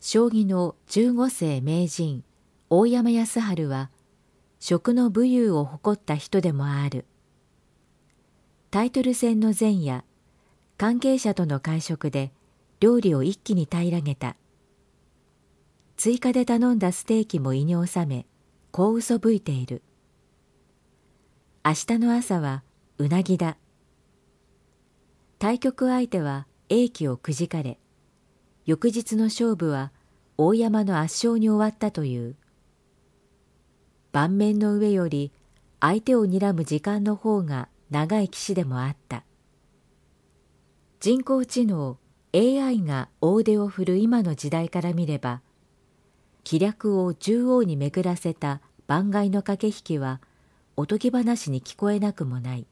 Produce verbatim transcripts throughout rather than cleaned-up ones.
将棋の十五世名人大山康晴は食の武勇を誇った人でもある。タイトル戦の前夜、関係者との会食で料理を一気に平らげた。追加で頼んだステーキも胃に収め、こう嘘吹いている。明日の朝はうなぎだ。対局相手は英気をくじかれ、翌日の勝負は大山の圧勝に終わったという。盤面の上より相手を睨む時間の方が長い棋士でもあった。人工知能 エーアイ が大手を振る今の時代から見れば、気略を縦横に巡らせた盤外の駆け引きはおとぎ話に聞こえなくもない。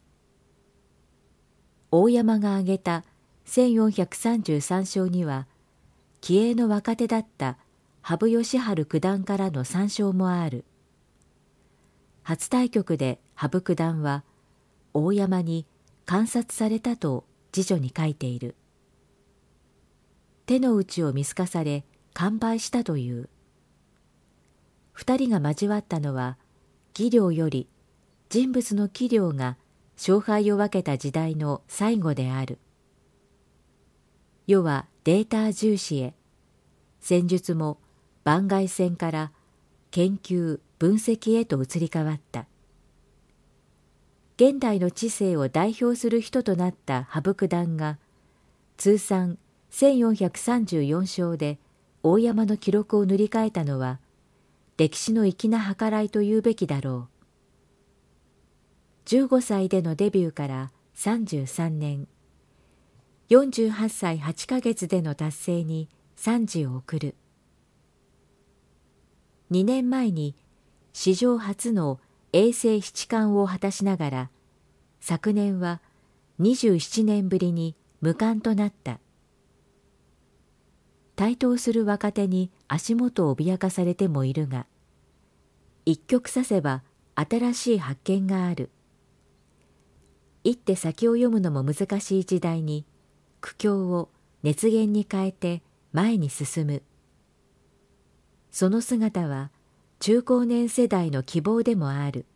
大山が挙げたせんよんひゃくさんじゅうさん勝には、気鋭の若手だった羽生善治九段からのさん勝もある。初対局で羽生九段は大山に観察されたと辞書に書いている。手の内を見透かされ完敗したという。二人が交わったのは技量より人物の器量が勝敗を分けた時代の最後である。世はデータ重視へ、戦術も盤外戦から研究分析へと移り変わった。現代の知性を代表する人となった羽生九段が通算せんよんひゃくさんじゅうよん勝で大山の記録を塗り替えたのは歴史の粋な計らいと言うべきだろう。じゅうごさいでのデビューからさんじゅうさんねん、よんじゅうはっさいはちかげつでの達成に賛辞を送る。にねんまえに史上初の永世七冠を果たしながら、昨年はにじゅうななねんぶりに無冠となった。台頭する若手に足元を脅かされてもいるが、一局指せば新しい発見がある。一手先を読むのも難しい時代に苦境を熱源に変えて前に進む。その姿は中高年世代の希望でもある。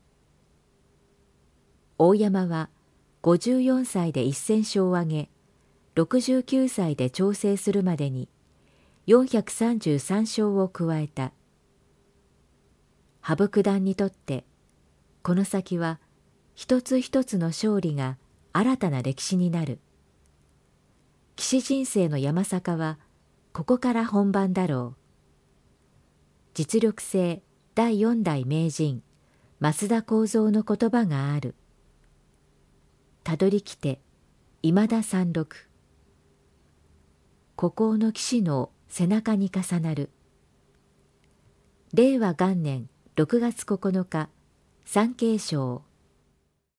大山はごじゅうよんさいで一戦勝を挙げ、ろくじゅうきゅうさいで調整するまでによんひゃくさんじゅうさん勝を加えた。羽生九段にとってこの先は一つ一つの勝利が新たな歴史になる。棋士人生の山坂はここから本番だろう。実力性だいよん代名人増田幸三の言葉がある。たどりきて今田三六。孤高の棋士の背中に重なる。れいわ元年ろくがつここのか、三桂章。